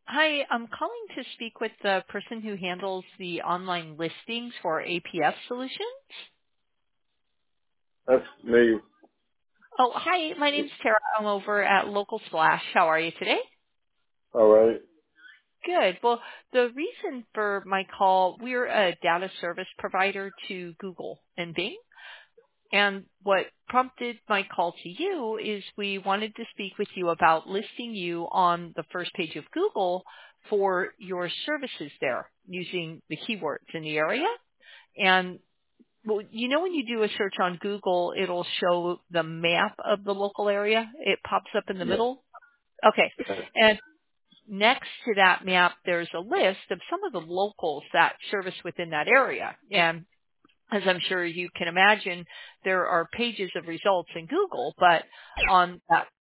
Hi, I'm calling to speak with the person who handles the online listings for APS Solutions. That's me. Oh, hi, my name's Tara. I'm over at Local Splash. How are you today? All right. Good. Well, the reason for my call, we're a data service provider to Google and Bing. And what prompted my call to you is we wanted to speak with you about listing you on the first page of Google for your services there using the keywords in the area. And well, you know when you do a search on Google, it'll show the map of the local area. It pops up in the Yeah. middle. Okay. And next to that map, there's a list of some of the locals that service within that area. And as I'm sure you can imagine, there are pages of results in Google, but on that